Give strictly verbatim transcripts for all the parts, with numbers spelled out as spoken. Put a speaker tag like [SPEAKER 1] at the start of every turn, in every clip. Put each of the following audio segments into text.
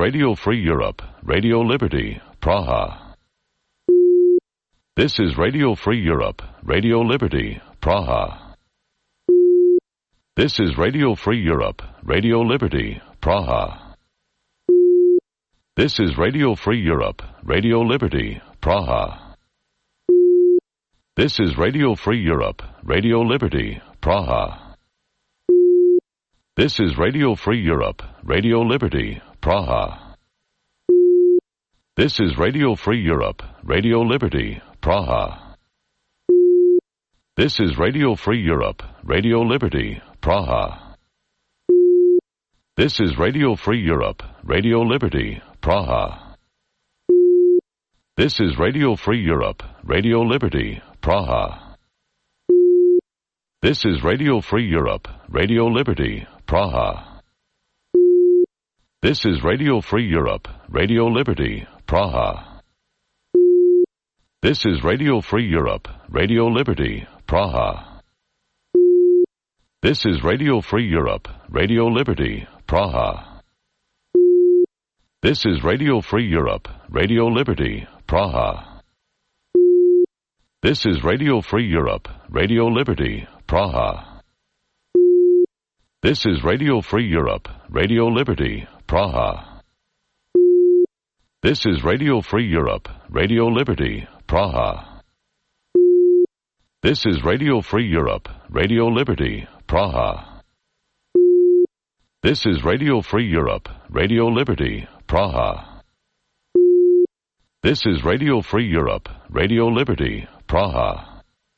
[SPEAKER 1] Radio Free Europe, Radio Liberty, Praha. This is Radio Free Europe, Radio Liberty, Praha. This is Radio Free Europe, Radio Liberty, Praha. This is Radio Free Europe, Radio Liberty, Praha. This is Radio Free Europe, Radio Liberty, Praha. This is Radio Free Europe, Radio Liberty, Praha. This is Radio Free Europe, Radio Liberty, Praha. This is Radio Free Europe, Radio Liberty, Praha. This is Radio Free Europe, Radio Liberty, Praha. This is Radio Free Europe, Radio Liberty, Praha. This is Radio Free Europe, Radio Liberty, Praha. This is Radio Free Europe, Radio Liberty, Praha. This is Radio Free Europe, Radio Liberty, Praha. This is Radio Free Europe, Radio Liberty, Praha. This is Radio Free Europe, Radio Liberty, Praha. This is Radio Free Europe, Radio Liberty, Praha. This is Radio Free Europe, Radio Liberty, Praha. This is Radio Free Europe, Radio Liberty, Praha. This is Radio Free Europe, Radio Liberty, Praha. This is Radio Free Europe, Radio Liberty, Praha. This is Radio Free Europe, Radio Liberty, Praha.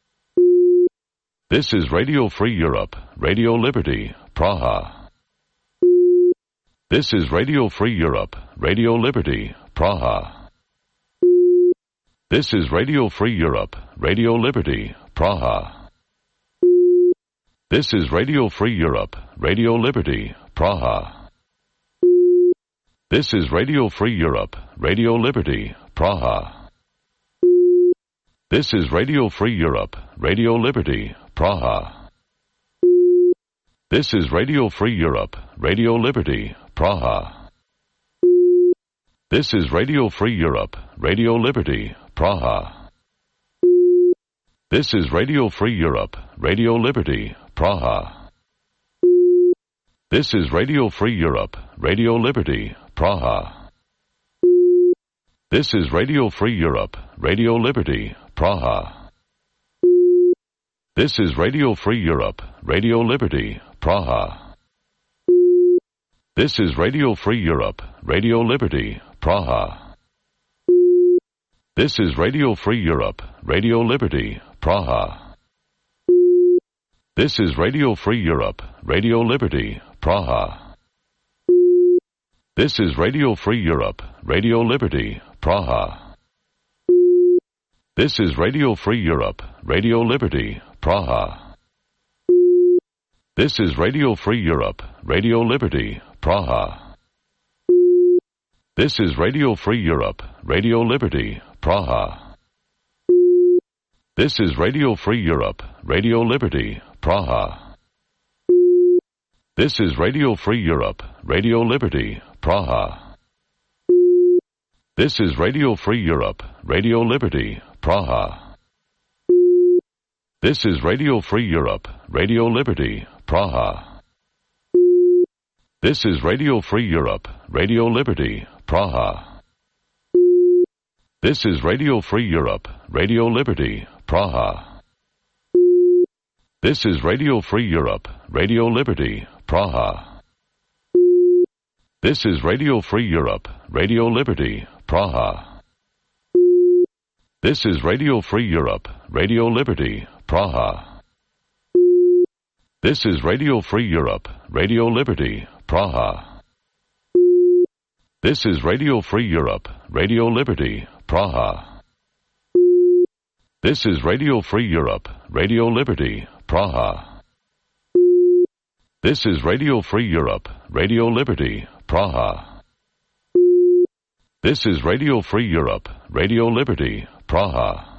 [SPEAKER 1] This is Radio Free Europe, Radio Liberty, Praha. This is Radio Free Europe, Radio Liberty, Praha. This is Radio Free Europe, Radio Liberty, Praha. This is Radio Free Europe, Radio Liberty, Praha. This is Radio Free Europe, Radio Liberty, Praha. This is Radio Free Europe, Radio Liberty, Praha. This is Radio Free Europe, Radio Liberty, Praha. This is Radio Free Europe, Radio Liberty, Praha. This is Radio Free Europe, Radio Liberty, Praha. This is Radio Free Europe, Radio Liberty, Praha. This is Radio Free Europe, Radio Liberty, Praha. This is Radio Free Europe, Radio Liberty, Praha. This is Radio Free Europe, Radio Liberty, Praha. This is Radio Free Europe, Radio Liberty, Praha. This is Radio Free Europe, Radio Liberty, Praha. This is Radio Free Europe, Radio Liberty, Praha. This is Radio Free Europe, Radio Liberty, Praha. This is Radio Free Europe, Radio Liberty, Praha. This is Radio Free Europe, Radio Liberty, Praha. This is Radio Free Europe, Radio Liberty, Praha. This is Radio Free Europe, Radio Liberty, Praha. This is Radio Free Europe, Radio Liberty, Praha. This is Radio Free Europe, Radio Liberty, Praha. This is Radio Free Europe, Radio Liberty, Praha. This is Radio Free Europe, Radio Liberty, Praha. This is Radio Free Europe, Radio Liberty, Praha. This is Radio Free Europe, Radio Liberty, Praha. This is Radio Free Europe, Radio Liberty, Praha. This is Radio Free Europe, Radio Liberty, Praha. This is Radio Free Europe, Radio Liberty, Praha. This is Radio Free Europe, Radio Liberty, Praha. This is Radio Free Europe, Radio Liberty, Praha. This is Radio Free Europe, Radio Liberty, Praha.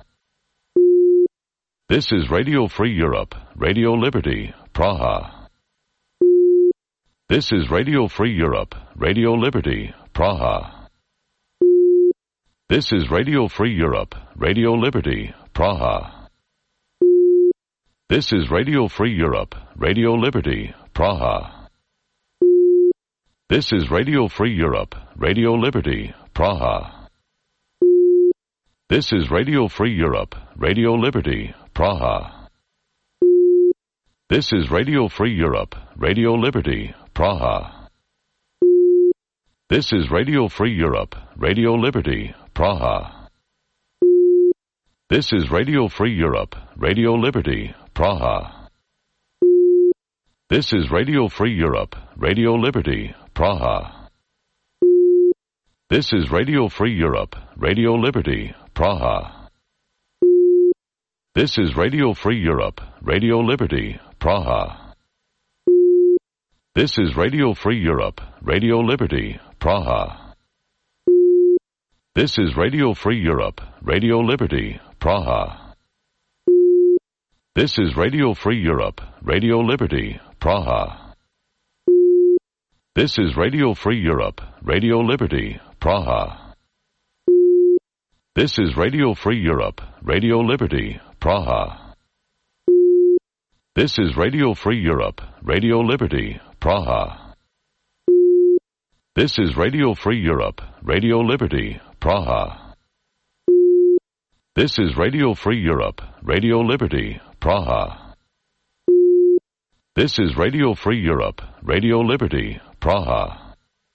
[SPEAKER 1] This is Radio Free Europe, Radio Liberty, Praha. This is Radio Free Europe, Radio Liberty, Praha. This is Radio Free Europe, Radio Liberty, Praha. This is Radio Free Europe, Radio Liberty, Praha. This is Radio Free Europe, Radio Liberty, Praha. This is Radio Free Europe, Radio Liberty, Praha. This is Radio Free Europe, Radio Liberty, Praha. This is Radio Free Europe, Radio Liberty, Praha. This is Radio Free Europe, Radio Liberty, Praha. This is Radio Free Europe, Radio Liberty, Praha. This is Radio Free Europe, Radio Liberty, Praha. This is Radio Free Europe, Radio Liberty, Praha. This is Radio Free Europe, Radio Liberty, Praha. This is Radio Free Europe, Radio Liberty, Praha. This is Radio Free Europe, Radio Liberty, Praha. This is Radio Free Europe, Radio Liberty, Praha. This is Radio Free Europe, Radio Liberty, Praha. This is Radio Free Europe, Radio Liberty, Praha. This is Radio Free Europe, Radio Liberty, Praha. This is Radio Free Europe, Radio Liberty, Praha. This is Radio Free Europe, Radio Liberty, Praha.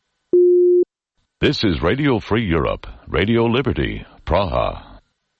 [SPEAKER 1] This is Radio Free Europe, Radio Liberty, Praha.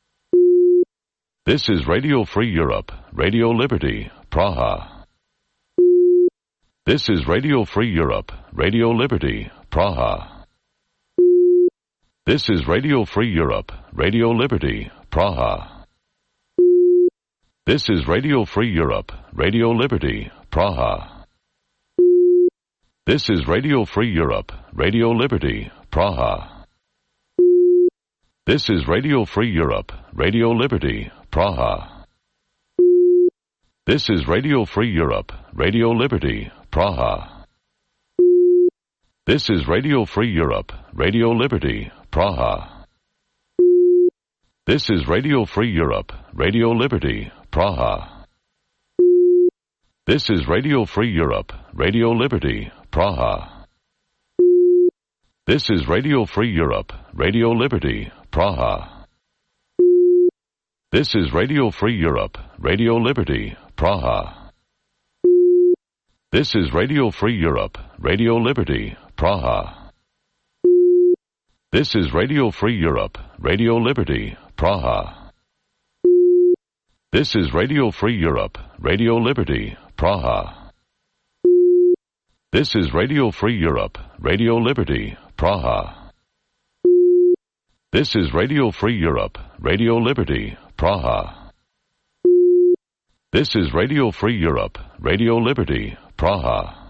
[SPEAKER 1] This is Radio Free Europe, Radio Liberty, Praha. This is Radio Free Europe, Radio Liberty, Praha. This is Radio Free Europe, Radio Liberty, Praha. This is Radio Free Europe, Radio Liberty, Praha. This is Radio Free Europe, Radio Liberty, Praha. This is Radio Free Europe, Radio Liberty, Praha. This is Radio Free Europe, Radio Liberty, Praha. This is Radio Free Europe, Radio Liberty, Praha. This is Radio Free Europe, Radio Liberty, Praha. This is Radio Free Europe, Radio Liberty, Praha. This is Radio Free Europe, Radio Liberty, Praha. This is Radio Free Europe, Radio Liberty, Praha. This is Radio Free Europe, Radio Liberty, Praha. This is Radio Free Europe, Radio Liberty, Praha. This is Radio Free Europe, Radio Liberty, Praha. This is Radio Free Europe, Radio Liberty, Praha. This is Radio Free Europe, Radio Liberty, Praha. This is Radio Free Europe, Radio Liberty, Praha.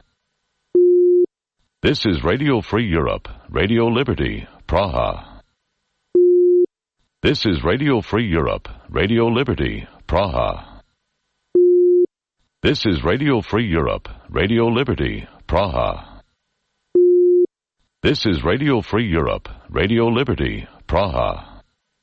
[SPEAKER 1] This is Radio Free Europe, Radio Liberty, Praha. This is Radio Free Europe, Radio Liberty, Praha. This is Radio Free Europe, Radio Liberty, Praha. This is Radio Free Europe, Radio Liberty, Praha.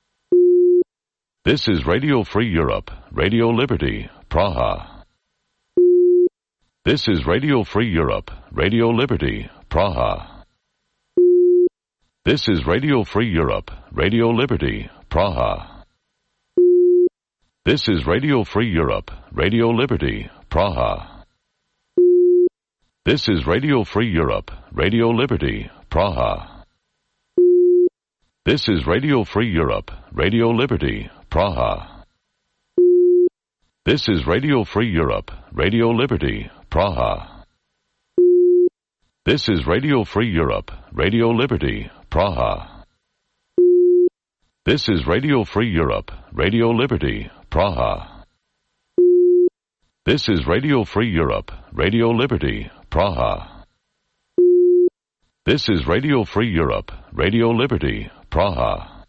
[SPEAKER 1] This is Radio Free Europe, Radio Liberty, Praha. This is Radio Free Europe, Radio Liberty, Praha. This is Radio Free Europe, Radio Liberty, Praha. This is Radio Free Europe, Radio Liberty, Praha. This is Radio Free Europe, Radio Liberty, Praha. This is Radio Free Europe, Radio Liberty, Praha. This is Radio Free Europe, Radio Liberty, Praha. This is Radio Free Europe, Radio Liberty, Praha. This is Radio Free Europe, Radio Liberty, Praha. This is Radio Free Europe, Radio Liberty, Praha. This is Radio Free Europe, Radio Liberty, Praha.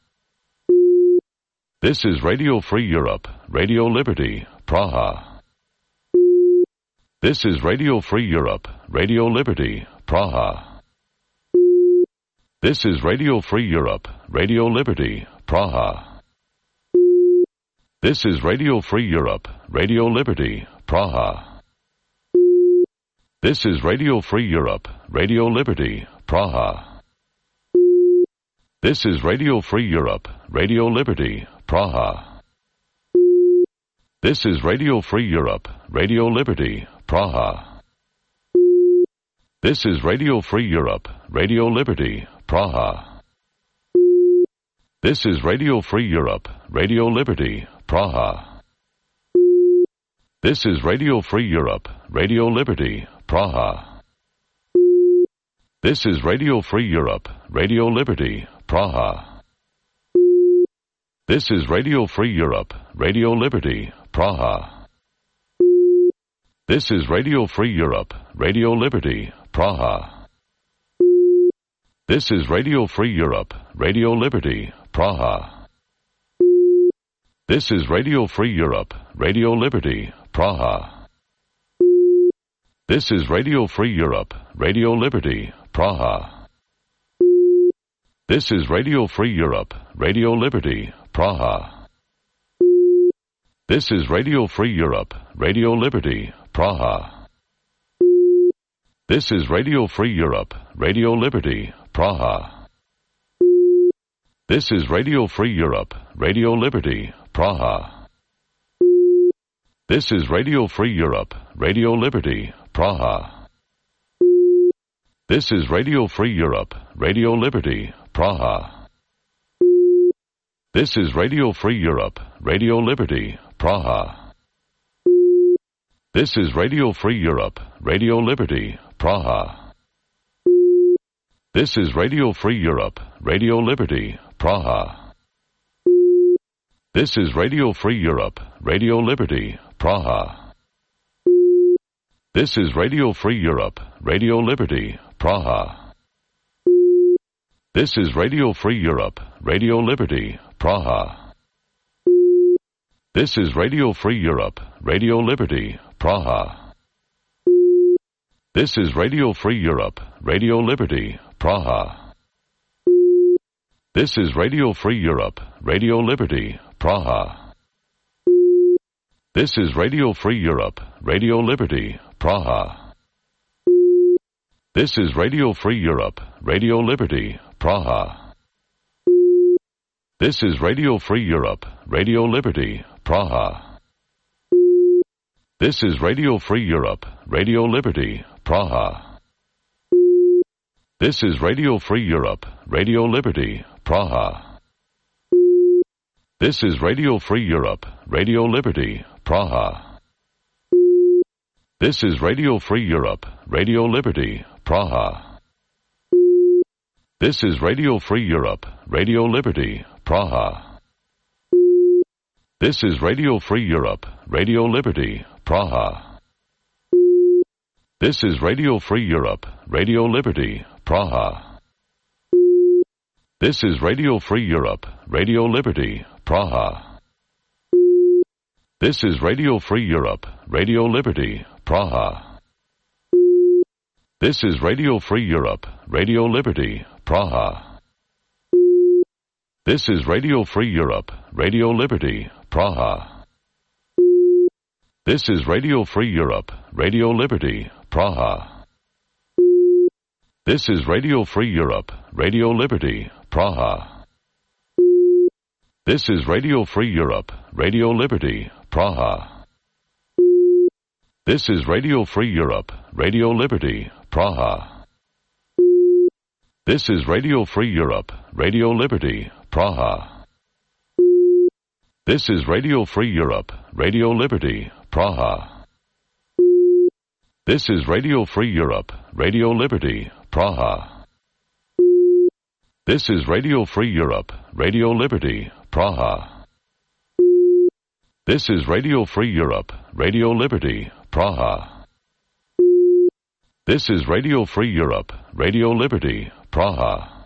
[SPEAKER 1] This is Radio Free Europe, Radio Liberty, Praha. This is Radio Free Europe, Radio Liberty, Praha. This is Radio Free Europe, Radio Liberty, Praha. This is Radio Free Europe, Radio Liberty, Praha. This is Radio Free Europe, Radio Liberty, Praha. This is Radio Free Europe, Radio Liberty, Praha. This is Radio Free Europe, Radio Liberty, Praha. This is Radio Free Europe, Radio Liberty, Praha. This is Radio Free Europe, Radio Liberty, Praha. This is Radio Free Europe, Radio Liberty, Praha. This is Radio Free Europe, Radio Liberty, Praha. This is Radio Free Europe, Radio Liberty, Praha. This is Radio Free Europe, Radio Liberty, Praha. This is Radio Free Europe, Radio Liberty, Praha. This is Radio Free Europe, Radio Liberty, Praha. This is Radio Free Europe, Radio Liberty, Praha. This is Radio Free Europe, Radio Liberty, Praha. This is Radio Free Europe, Radio Liberty, Praha. This is Radio Free Europe, Radio Liberty, Praha. This is Radio Free Europe, Radio Liberty, Praha. This is Radio Free Europe, Radio Liberty, Praha. This is Radio Free Europe, Radio Liberty, Praha. This is Radio Free Europe, Radio Liberty, Praha. This is Radio Free Europe, Radio Liberty, Praha. This is Radio Free Europe, Radio Liberty, Praha. This is Radio Free Europe, Radio Liberty, Praha. This is Radio Free Europe, Radio Liberty, Praha. This is Radio Free Europe, Radio Liberty, Praha. This is Radio Free Europe, Radio Liberty, Praha. This is Radio Free Europe, Radio Liberty, Praha. This is Radio Free Europe, Radio Liberty, Praha. This is Radio Free Europe, Radio Liberty, Praha. This is Radio Free Europe, Radio Liberty, Praha. This is Radio Free Europe, Radio Liberty, Praha. This is Radio Free Europe, Radio Liberty, Praha. This is Radio Free Europe, Radio Liberty, Praha. This is Radio Free Europe, Radio Liberty, Praha. This is Radio Free Europe, Radio Liberty, Praha. This is Radio Free Europe, Radio Liberty, Praha. This is Radio Free Europe, Radio Liberty, Praha. This is Radio Free Europe, Radio Liberty, Praha. This is Radio Free Europe, Radio Liberty, Praha. This is Radio Free Europe, Radio Liberty, Praha. This is Radio Free Europe, Radio Liberty, Praha. This is Radio Free Europe, Radio Liberty, Praha. This is Radio Free Europe, Radio Liberty, Praha. This is Radio Free Europe, Radio Liberty, Praha. This is Radio Free Europe, Radio Liberty, Praha. This is Radio Free Europe, Radio Liberty, Praha. This is Radio Free Europe, Radio Liberty, Praha. This is Radio Free Europe, Radio Liberty, Praha. This is Radio Free Europe, Radio Liberty, Praha. This is Radio Free Europe, Radio Liberty, Praha. This is Radio Free Europe, Radio Liberty, Praha. This is Radio Free Europe, Radio Liberty, Praha.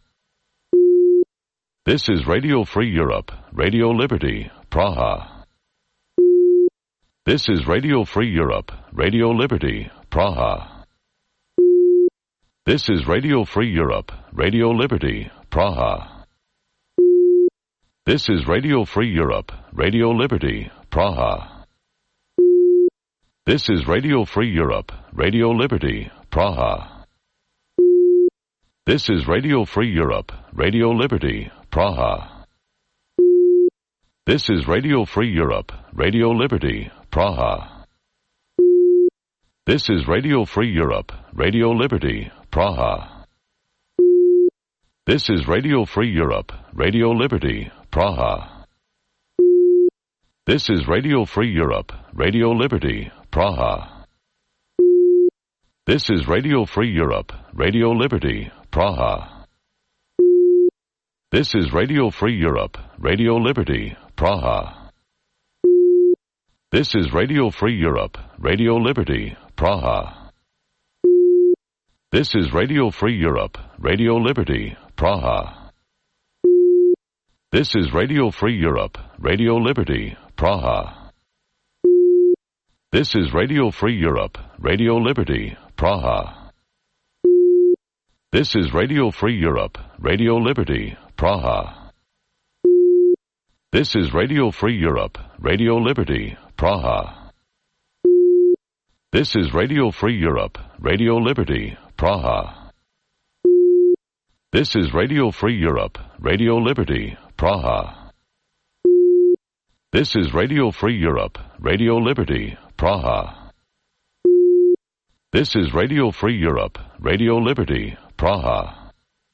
[SPEAKER 1] This is Radio Free Europe, Radio Liberty, Praha. This is Radio Free Europe, Radio Liberty, Praha. This is Radio Free Europe, Radio Liberty, Praha. This is Radio Free Europe, Radio Liberty, Praha. This is Radio Free Europe, Radio Liberty, Praha. This is Radio Free Europe, Radio Liberty, Praha. This is Radio Free Europe, Radio Liberty, Praha. This is Radio Free Europe, Radio Liberty, Praha. This is Radio Free Europe, Radio Liberty, Praha. This is Radio Free Europe, Radio Liberty, Praha. This is Radio Free Europe, Radio Liberty, Praha. This is Radio Free Europe, Radio Liberty, Praha. This is Radio Free Europe, Radio Liberty, Praha. This is Radio Free Europe, Radio Liberty, Praha. This is Radio Free Europe, Radio Liberty, Praha. This is Radio Free Europe, Radio Liberty, Praha. This is Radio Free Europe, Radio Liberty, Praha. This is Radio Free Europe, Radio Liberty, Praha. This is Radio Free Europe, Radio Liberty, Praha. This is Radio Free Europe, Radio Liberty, Praha. This is Radio Free Europe, Radio Liberty, Praha. This is Radio Free Europe, Radio Liberty, Praha.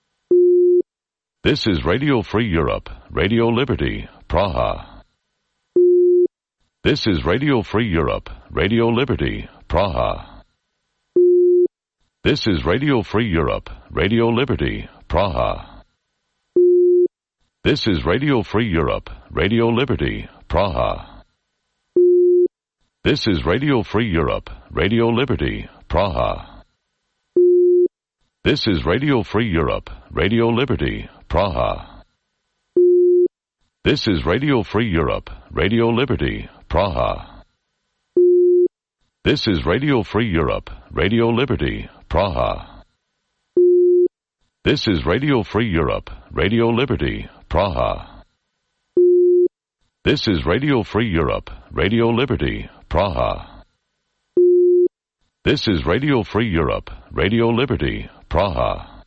[SPEAKER 1] This is Radio Free Europe, Radio Liberty, Praha. This is Radio Free Europe, Radio Liberty, Praha. This is Radio Free Europe, Radio Liberty, Praha. This is Radio Free Europe, Radio Liberty, Praha. This is Radio Free Europe, Radio Liberty, Praha. This is Radio Free Europe, Radio Liberty, Praha. This is Radio Free Europe, Radio Liberty, Praha. This is Radio Free Europe, Radio Liberty, Praha. This is Radio Free Europe, Radio Liberty, Praha. This is Radio Free Europe, Radio Liberty, Praha. This is Radio Free Europe, Radio Liberty, Praha.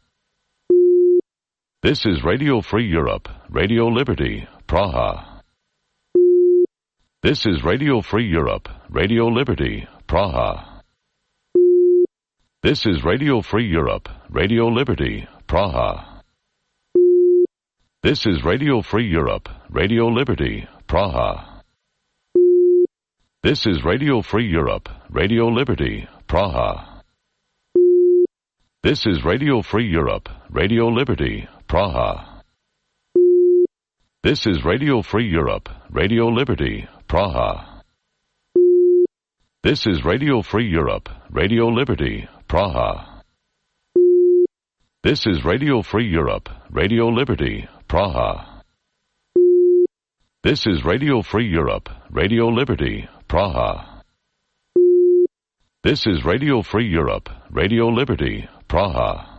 [SPEAKER 1] This is Radio Free Europe, Radio Liberty, Praha. This is Radio Free Europe, Radio Liberty, Praha. This is Radio Free Europe, Radio Liberty, Praha. This is Radio Free Europe, Radio Liberty, Praha. This is Radio Free Europe, Radio Liberty, Praha. This is Radio Free Europe, Radio Liberty, Praha. This is Radio Free Europe, Radio Liberty, Praha. This is Radio Free Europe, Radio Liberty, Praha. This is Radio Free Europe, Radio Liberty, Praha. This is Radio Free Europe, Radio Liberty, Praha. This is Radio Free Europe, Radio Liberty, Praha.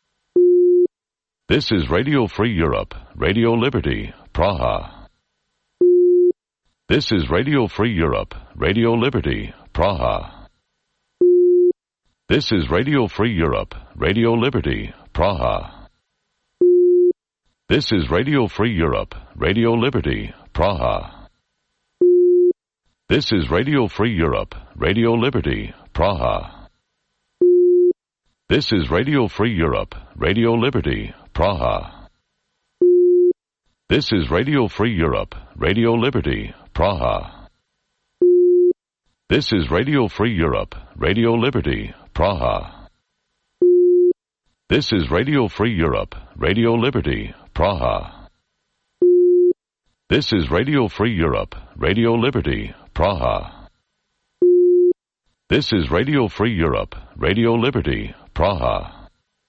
[SPEAKER 1] This is Radio Free Europe, Radio Liberty, Praha. This is Radio Free Europe, Radio Liberty, Praha. This is Radio Free Europe, Radio Liberty, Praha. This is Radio Free Europe, Radio Liberty, Praha. This is Radio Free Europe, Radio Liberty, Praha. This is Radio Free Europe, Radio Liberty, Praha. This is Radio Free Europe, Radio Liberty, Praha. This is Radio Free Europe, Radio Liberty, Praha. This is Radio Free Europe, Radio Liberty, Praha. This is Radio Free Europe, Radio Liberty, Praha. This is Radio Free Europe, Radio Liberty, Praha.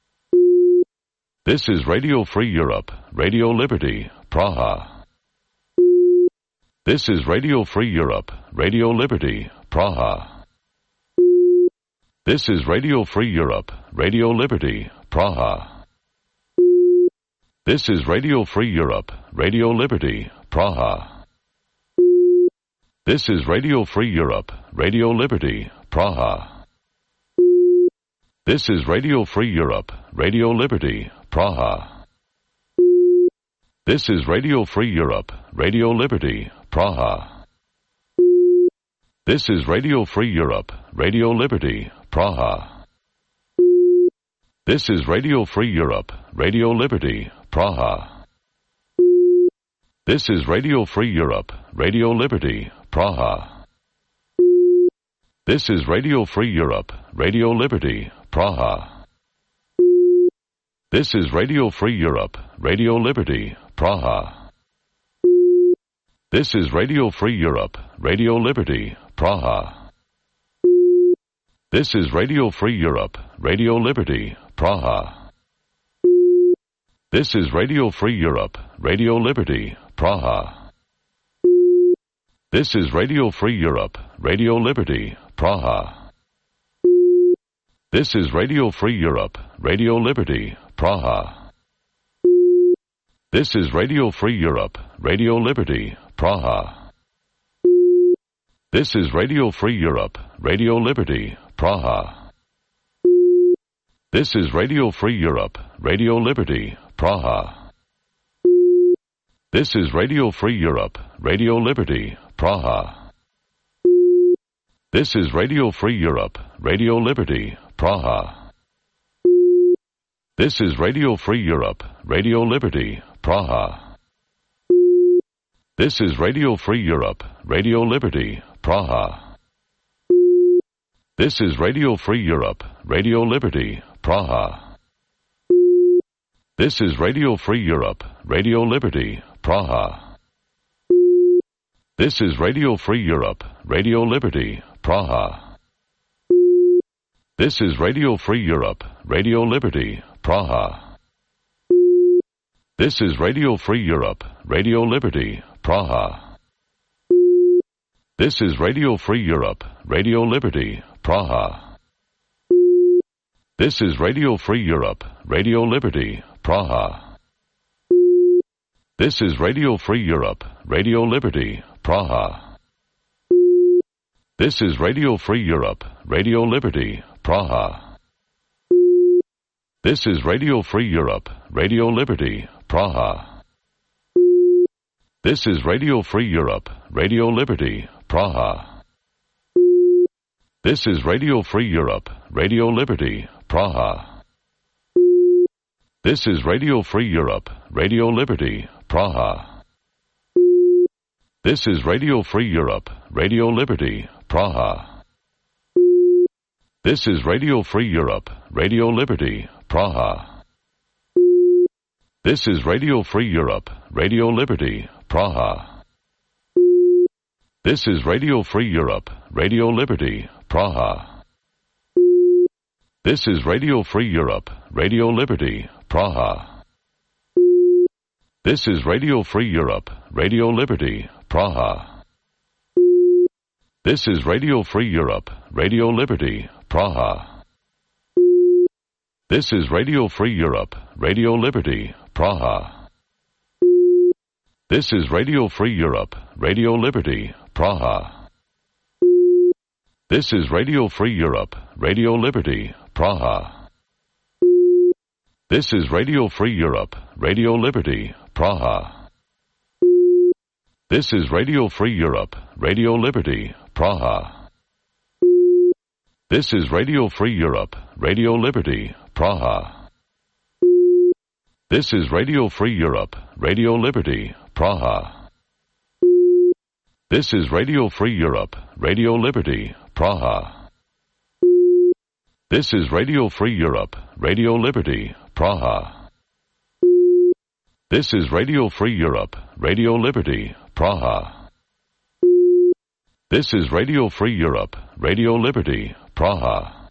[SPEAKER 1] This is Radio Free Europe, Radio Liberty, Praha. This is Radio Free Europe, Radio Liberty, Praha. This is Radio Free Europe, Radio Liberty, Praha. This is Radio Free Europe, Radio Liberty, Praha. This is Radio Free Europe, Radio Liberty, Praha. This is Radio Free Europe, Radio Liberty, Praha. This is Radio Free Europe, Radio Liberty, Praha. This is Radio Free Europe, Radio Liberty, Praha. This is Radio Free Europe, Radio Liberty, Praha. This is Radio Free Europe, Radio Liberty, Praha. This is Radio Free Europe, Radio Liberty, Praha. This is Radio Free Europe, Radio Liberty, Praha. This is Radio Free Europe, Radio Liberty, Praha. This is Radio Free Europe, Radio Liberty, Praha. This is Radio Free Europe, Radio Liberty, Praha. This is Radio Free Europe, Radio Liberty, Praha. This is Radio Free Europe, Radio Liberty, Praha. This is Radio Free Europe, Radio Liberty, Praha. This is Radio Free Europe, Radio Liberty, Praha. This is Radio Free Europe, Radio Liberty, Praha. This is Radio Free Europe, Radio Liberty, Praha. This is Radio Free Europe, Radio Liberty, Praha. This is Radio Free Europe, Radio Liberty, Praha. This is Radio Free Europe, Radio Liberty, Praha. This is Radio Free Europe, Radio Liberty, Praha. This is Radio Free Europe, Radio Liberty, Praha. This is Radio Free Europe, Radio Liberty, Praha. This is Radio Free Europe, Radio Liberty, Praha. This is Radio Free Europe, Radio Liberty, Praha. This is Radio Free Europe, Radio Liberty, Praha. This is Radio Free Europe, Radio Liberty, Praha. This is Radio Free Europe, Radio Liberty, Praha. This is Radio Free Europe, Radio Liberty, Praha. This is Radio Free Europe, Radio Liberty, Praha. This is Radio Free Europe, Radio Liberty, Praha. This is Radio Free Europe, Radio Liberty, Praha. This is Radio Free Europe, Radio Liberty, Praha. This is Radio Free Europe, Radio Liberty, Praha. This is Radio Free Europe, Radio Liberty, Praha. This is Radio Free Europe, Radio Liberty, Praha. This is Radio Free Europe, Radio Liberty, Praha. This is Radio Free Europe, Radio Liberty, Praha. This is Radio Free Europe, Radio Liberty, Praha. This is Radio Free Europe, Radio Liberty, Praha. This is Radio Free Europe, Radio Liberty, Praha. This is Radio Free Europe, Radio Liberty, Praha. This is Radio Free Europe, Radio Liberty, Praha. This is Radio Free Europe, Radio Liberty, Praha. This is Radio Free Europe, Radio Liberty, Praha. This is Radio Free Europe, Radio Liberty, Praha. This is Radio Free Europe, Radio Liberty, Praha. This is Radio Free Europe, Radio Liberty, Praha. This is Radio Free Europe, Radio Liberty, Praha. This is Radio Free Europe, Radio Liberty, Praha. This is Radio Free Europe, Radio Liberty, Praha.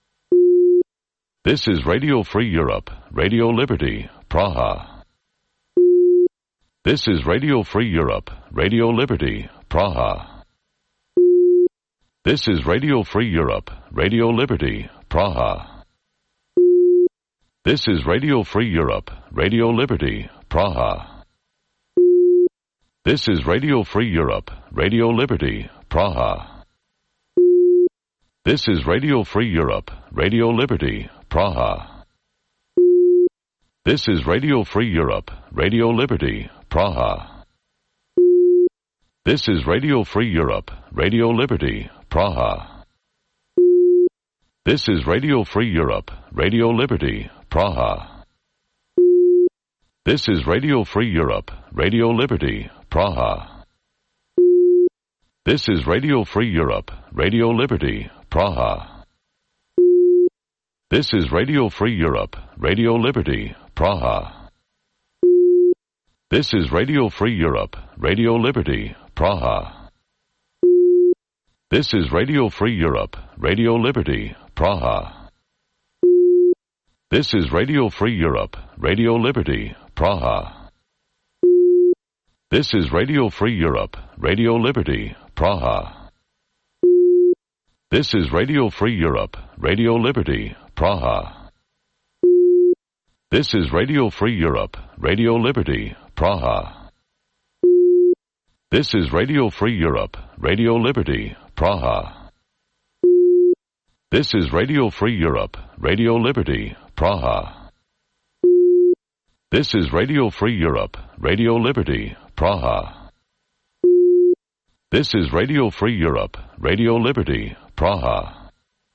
[SPEAKER 1] This is Radio Free Europe, Radio Liberty, Praha. This is Radio Free Europe, Radio Liberty, Praha. This is Radio Free Europe, Radio Liberty, Praha. This is Radio Free Europe, Radio Liberty, Praha. This is Radio Free Europe, Radio Liberty, Praha. This is Radio Free Europe, Radio Liberty, Praha. This is Radio Free Europe, Radio Liberty, Praha. This is Radio Free Europe, Radio Liberty, Praha. This is Radio Free Europe, Radio Liberty, Praha. This is Radio Free Europe, Radio Liberty, Praha. This is Radio Free Europe, Radio Liberty, Praha. This is Radio Free Europe, Radio Liberty, Praha. This is Radio Free Europe, Radio Liberty, Praha. This is Radio Free Europe, Radio Liberty, Praha. This is Radio Free Europe, Radio Liberty, Praha. This is Radio Free Europe, Radio Liberty, Praha. This is Radio Free Europe, Radio Liberty, Praha. This is Radio Free Europe, Radio Liberty, Praha. This is Radio Free Europe, Radio Liberty, Praha. This is Radio Free Europe, Radio Liberty, Praha. This is Radio Free Europe, Radio Liberty, Praha. This is Radio Free Europe, Radio Liberty, Praha.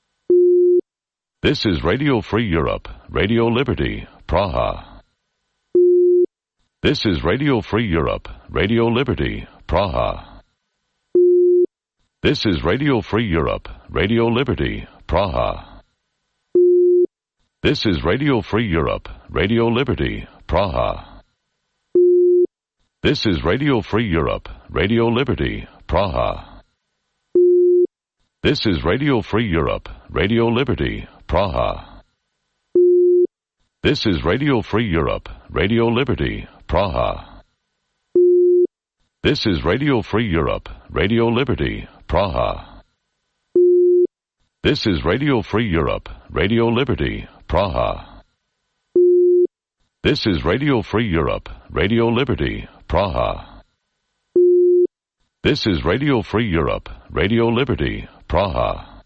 [SPEAKER 1] This is Radio Free Europe, Radio Liberty, Praha. This is Radio Free Europe, Radio Liberty, Praha. This is Radio Free Europe, Radio Liberty, Praha. This is Radio Free Europe, Radio Liberty, Praha. This is Radio Free Europe, Radio Liberty, Praha. This is Radio Free Europe, Radio Liberty, Praha. This is Radio Free Europe, Radio Liberty, Praha. This is Radio Free Europe, Radio Liberty, Praha. This is Radio Free Europe, Radio Liberty, Praha. This is Radio Free Europe, Radio Liberty, Praha. This is Radio Free Europe, Radio Liberty, Praha.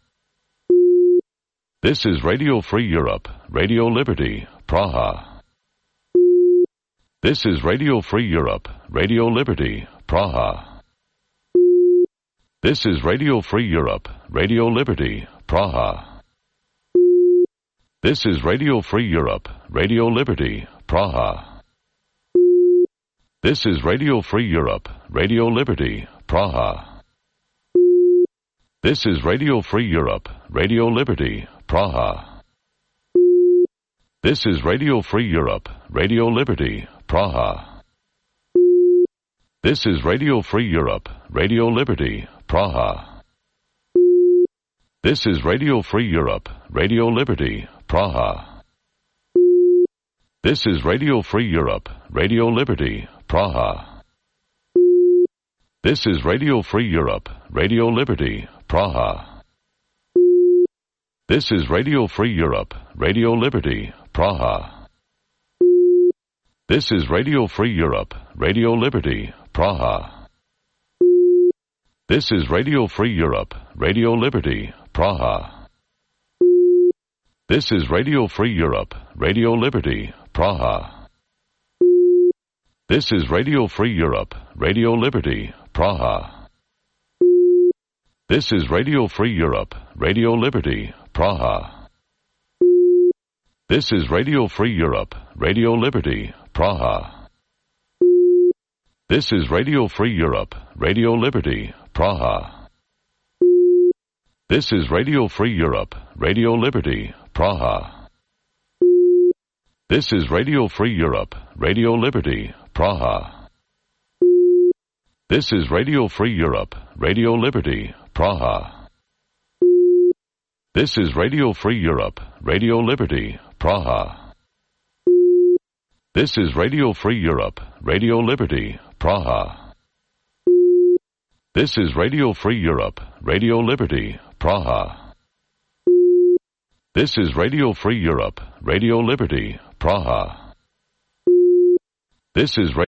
[SPEAKER 1] This is Radio Free Europe, Radio Liberty, Praha. This is Radio Free Europe, Radio Liberty, Praha. This is Radio Free Europe, Radio Liberty, Praha. This is Radio Free Europe, Radio Liberty, Praha. This is Radio Free Europe, Radio Liberty, Praha. This is Radio Free Europe, Radio Liberty, Praha. This is Radio Free Europe, Radio Liberty, Praha. This is Radio Free Europe, Radio Liberty, Praha. This is Radio Free Europe, Radio Liberty, Praha. This is Radio Free Europe, Radio Liberty, Praha. This is Radio Free Europe, Radio Liberty, Praha. This is Radio Free Europe, Radio Liberty, Praha. This is Radio Free Europe, Radio Liberty, Praha. This is Radio Free Europe, Radio Liberty, Praha. This is Radio Free Europe, Radio Liberty, Praha. This is Radio Free Europe, Radio Liberty, Praha. This is Radio Free Europe, Radio Liberty, Praha. This is Radio Free Europe, Radio Liberty, Praha. This is Radio Free Europe, Radio Liberty, Praha. This is Radio Free Europe, Radio Liberty, Praha. This is Radio Free Europe, Radio Liberty, Praha. This is Radio Free Europe, Radio Liberty, Praha. This is Radio Free Europe, Radio Liberty, Praha. This is Radio Free Europe, Radio Liberty, Praha. This is Radio Free Europe, Radio Liberty, Praha. This is Radio Free Europe, Radio Liberty, Praha. This is